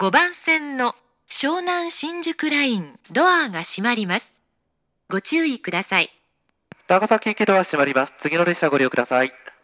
番線の湘南新宿ライン、ドアが閉まります。ご注意ください。 長崎行きドア閉まります。次の列車ご利用ください。